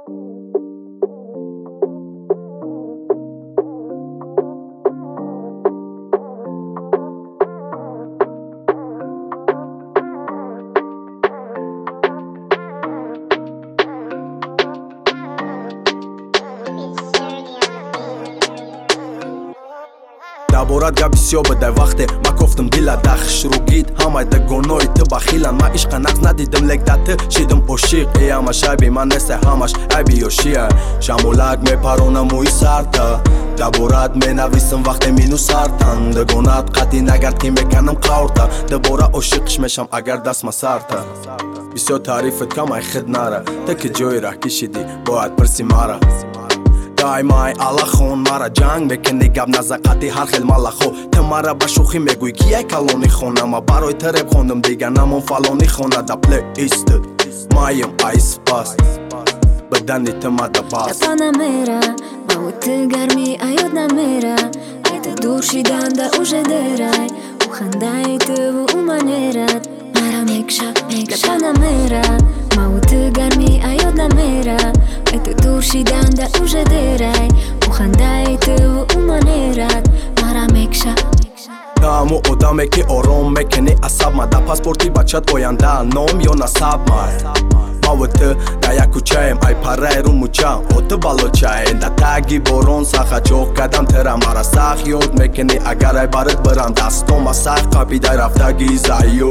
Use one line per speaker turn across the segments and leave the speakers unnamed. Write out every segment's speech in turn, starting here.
Դաբորատ գաբիսյոբը դայ վախտե մակովտım դիլա դախշ ռուգիտ համայդը գոնոյ թբա խիլան մա իշყանած նադիդым լեկդատը շիդым օշիղ էյամա շայբի մանեսը համաշ այբի օշիա շամոլակ մե պարոնա մույ սարտը Դաբորատ մենավիսım վախտե մինուս արտան դգոնատ qատին ագար թիմեկանım qaurta դբորա օշիղ շմեշամ ագար դասմա սարտը Բիսյո թարիֆըտ կամ այ խդնարը տքը ջոյրա կիշիդի բոատ պրսի մարը Դայ մայ ալախոն մարա ջանգ մեկնի գավ նազակատի հարխել մալախո Թմարա բաշուխի մեգույքի այ կալոնի խոն ամա բարոյ թրեբ խոնդում դիգան ամոն ֆալոնի խոնա դա պլեյիստը Մայում այս պաստ բդանի թմատը պաստ
Դապանամերա բաուտը գարմի այոտնամերա Այդը դուրշի դանդա ուժե դերայ ու խնդայ տվու ու մաներատ Մարա մեկշա Դապանամերա մաուտը գարմի այոտնամերա Այդը դուրշի դանդա ուժե դերայ ու խնդայ տվու ու մաներատ Մարա մեկշա
Դամու օդա մեկի օրոմ մեկենի ասավ մա Դա պասպորտի բաչատ օյանდა նոմ յոնա սավ մար Մավըտը դայակուչայեմ այ պարայրում ուչամ Օտը բալոչայեն դա տագի բորոն սախաչող կադամ թրամ արասախ յոտ մեկենի ագար այ բարըտ բրամ դաստոմ ասախ կապի դայր ավտագի զայո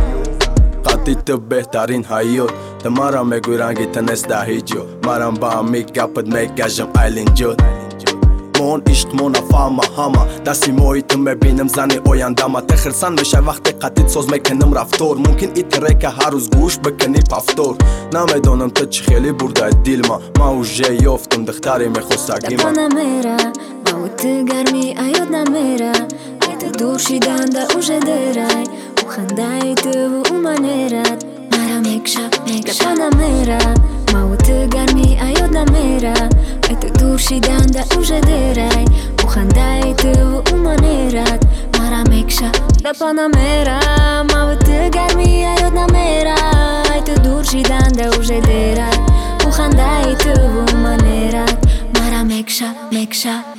Qatitı behtarin hayot Tımara me gurangi tenes da hijo Maram ba amik gapıd me gajım aylinjot Mon ishq mona fama hama Dasi moitë me binim zani oyandama Te khërsan me shaj vaqte qatit soz me kenim raftor Mumkin iti reka haruz gush bëkeni paftor Na me donëm të qkheli burda e dilma Ma u zhe joftëm dëhtari me khosagima
Դապանամերա բաուտը գարմի այոտնամերա Այդը դուրշի դանդա ուժե դերայ ու խնդայ տվու ու մաներատ Մարա մեկշա Դապանամերա մաուտը գարմի այոտնամերա Այդը դուրշի դանդա ուժե դերայ ու խնդայ տվու ու մաներատ Մարա մեկշա Դապանամերա մաուտը գարմի այոտնամերա Այդը դուրշի դանդա ուժե դերայ ու խնդայ տվու ու մաներատ Մարա մեկշա